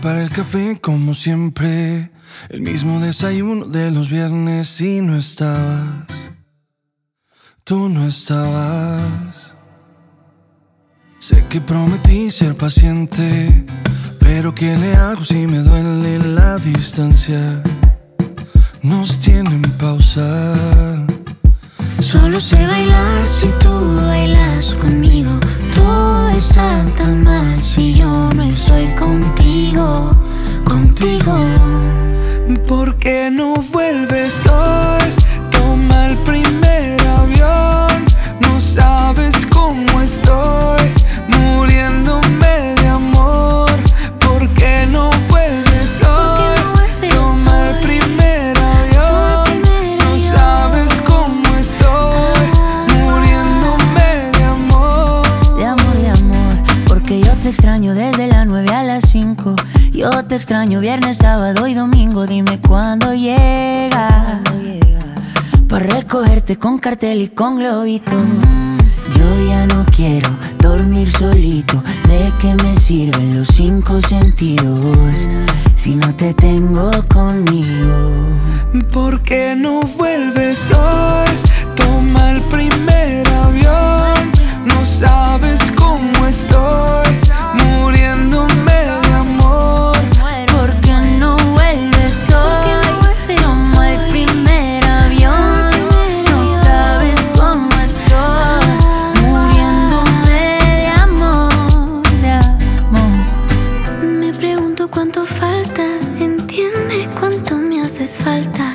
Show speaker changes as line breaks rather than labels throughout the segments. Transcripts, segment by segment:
para el café como siempre, el mismo desayuno de los viernes y no estabas, tú no estabas. Sé que prometí ser paciente, pero ¿qué le hago si me duele la distancia? Nos tienen pausa.
Solo sé bailar si tú bailas conmigo. Todo está tan mal si yo no estoy contigo, contigo.
¿Por qué no vuelves hoy? Toma el primer avión. No sabes cómo estoy, muriéndome de amor. ¿Por qué no vuelves hoy? Toma el primer avión. No sabes cómo estoy, muriéndome de amor.
De amor, de amor. Porque yo te extraño desde las 9 a las 5. Yo te extraño viernes, sábado y domingo. Dime cuándo llega pa' recogerte con cartel y con globito. Yo ya no quiero dormir solito. ¿De qué me sirven los 5 sentidos si no te tengo conmigo?
¿Por qué no vuelves hoy? Toma el primer avión. No sabes cómo estoy, muriéndome de amor.
¿Por qué no vuelves hoy? Toma el primer avión. No sabes cómo estoy, muriéndome de amor, de amor. Me pregunto cuánto falta, entiende cuánto me haces falta.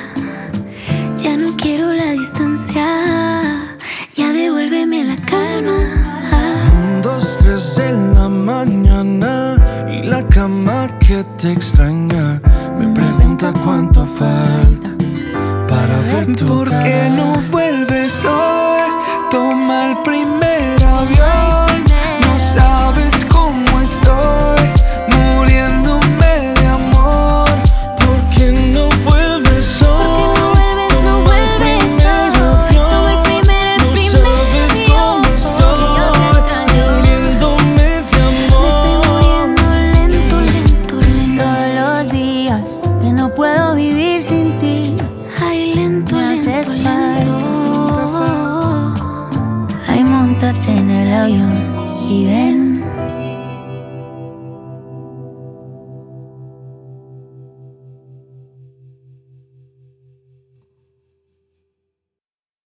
Ya no quiero la distancia, ya devuélveme la calma.
1, 2, 3 de la mañana y la cama que te extraña me pregunta cuánto falta para ver tu
¿Por
cara.
qué
¿Por qué no vuelves hoy? Toma el primer avión. No sabes cómo estoy, muriéndome de amor. ¿Por qué no vuelves hoy?
No vuelves
Toma el primer avión. No sabes cómo estoy, muriéndome de amor.
Me estoy muriendo lento, lento, lento. Todos los días que no puedo vivir sin ti. Ay, lento, me haces falta. Ay, móntate en el avión y ven.